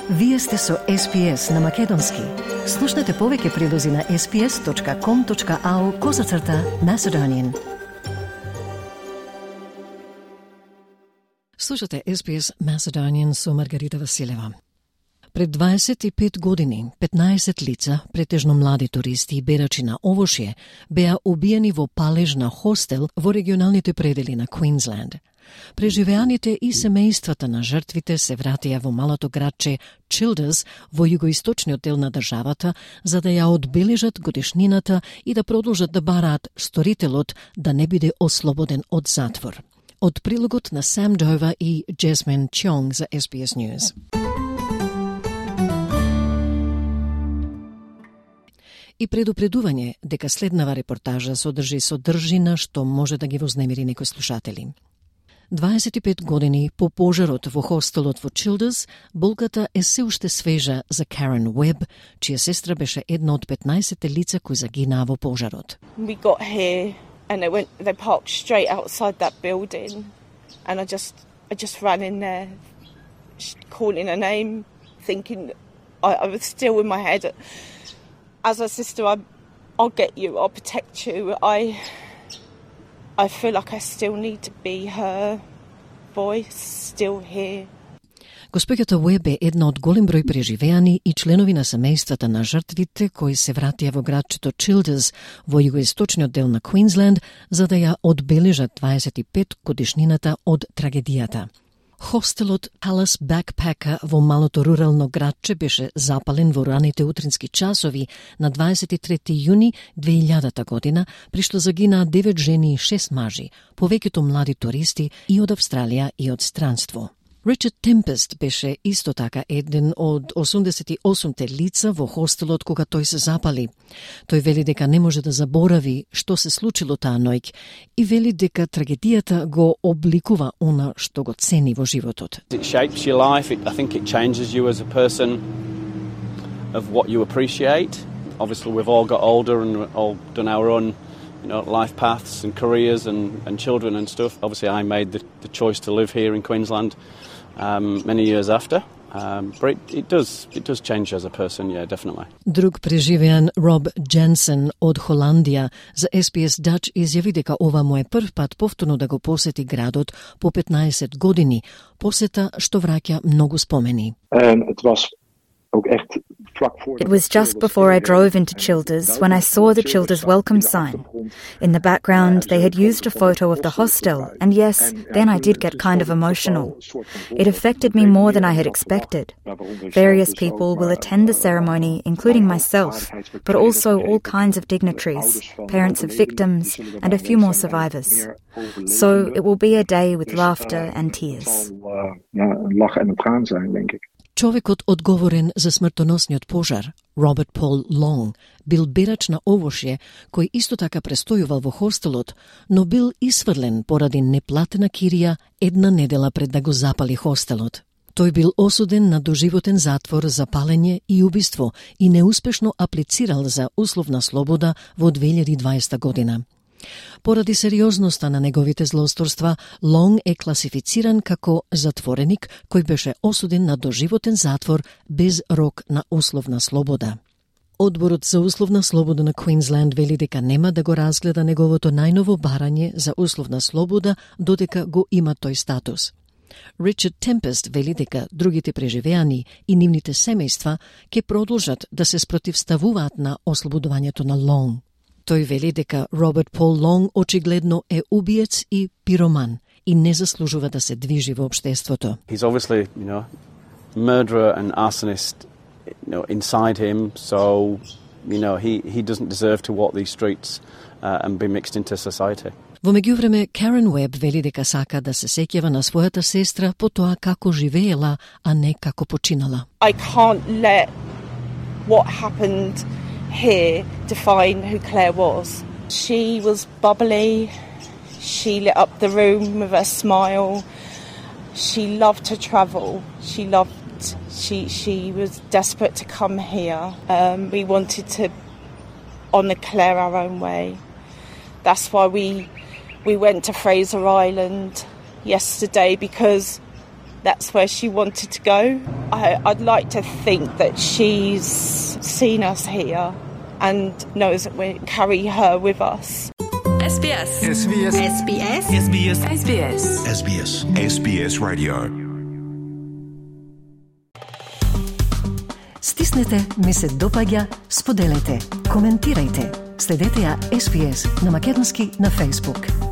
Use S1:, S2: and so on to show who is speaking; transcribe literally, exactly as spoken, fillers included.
S1: Вие сте со Ес Би Ес на Македонски. Слушнете повеќе прилози на ес би ес точка ком точка ау козацрта Macedonian. Слушате Ес Би Ес Macedonian со Маргарита Василева. Пред дваесет и пет години, петнаесет лица, претежно млади туристи и берачи на овошје, беа убиени во палеж на хостел во регионалните предели на Квинсленд. Преживеаните и семејствата на жртвите се вратија во малото градче Чилдърс во југоисточниот дел на државата за да ја одбележат годишнината и да продолжат да бараат сторителот да не биде ослободен од затвор. Од прилогот на Сам Дова и Джесмин Чонг за Ес Би Ес News. И предупредување дека следнава репортажа содржи содржина што може да ги вознемири некои слушатели. дваесет и пет години по пожарот во хостелот во Чилдърс, болката е се уште свежа за Карен Уеб, чија сестра беше една од петнаесет лица кои загинаа во пожарот.
S2: We got here and they went they parked straight outside that building and I just I just ran in there calling her name thinking I, I was still in my head as a sister I I'll get you, I'll protect you. I I feel like I still need to be her voice, still here.
S1: Госпоѓата Уеб е една од голем број преживеани и членови на семејствата на жртвите кои се вратија во градчето Чилдърс во југоисточниот дел на Квинсленд за да ја одбележат дваесет и пет годишнината од трагедијата. Хостелот Palace Backpacker во малото рурално градче беше запален во раните утрински часови на дваесет и трети јуни две илјадата година, при што загинаа девет жени и шест мажи, повеќето млади туристи и од Австралија и од странство. Ричард Темпест беше исто така еден од осумдесет и осумте лица во хостелот кога тој се запали. Тој вели дека не може да заборави што се случило таа ноќ и вели дека трагедијата го обликува она што го цени во животот.
S3: It shapes your life. It, I think it changes you as a person of what you appreciate. Obviously we've all got older and all done our own you know, life paths and careers and, and children and stuff. Obviously I made the, the choice to live here in Queensland Um, many years after, um, but it, it does it does change as a person, yeah, definitely.
S1: Друг преживеан Роб Дженсен од Холандија за Ес Би Ес Dutch изјави дека ова му е прв пат повторно да го посети градот по петнаесет години, посета што враќа многу спомени.
S4: Um, it was ook echt
S5: It was just before I drove into Childers when I saw the Childers welcome sign. In the background, they had used a photo of the hostel, and yes, then I did get kind of emotional. It affected me more than I had expected. Various people will attend the ceremony, including myself, but also all kinds of dignitaries, parents of victims, and a few more survivors. So it will be a day with laughter and tears.
S1: Човекот одговорен за смртоносниот пожар, Роберт Пол Лонг, бил берач на овошје кој исто така престојувал во хостелот, но бил исврлен поради неплатена кирија една недела пред да го запали хостелот. Тој бил осуден на доживотен затвор за палење и убиство и неуспешно аплицирал за условна слобода во две илјади и дваесета година. Поради сериозноста на неговите злосторства, Лонг е класифициран како затвореник кој беше осуден на доживотен затвор без рок на условна слобода. Одборот за условна слобода на Квинсленд вели дека нема да го разгледа неговото најново барање за условна слобода додека го има тој статус. Ричард Темпест вели дека другите преживеани и нивните семејства ќе продолжат да се спротивставуваат на ослободувањето на Лонг. Тој вели дека Роберт Пол Лонг очигледно е убиец и пироман и не заслужува да се движи во општеството.
S3: He's obviously, you know, murderer and arsonist, you know, inside him, so, you know, he he doesn't deserve to walk these streets uh, and be mixed into society.
S1: Во меѓувреме, Карен Уеб вели дека сака да се сеќава на својата сестра по тоа како живеела, а не како починала.
S2: I can't let what happened here define who Claire was. She was bubbly, she lit up the room with a smile, she loved to travel, she loved, she she was desperate to come here. Um, we wanted to honour Claire our own way. That's why we we went to Fraser Island yesterday, because that's where she wanted to go. I, I'd like to think that she's seen us here and knows that we carry her with us.
S6: S B S.
S7: S B S.
S6: S B S. S B S. S B S.
S7: S B S. S B S Radio.
S1: Stisnete, mi se dopaѓа, споделете, коментирајте. Следете ја С Б С на македонски на Facebook.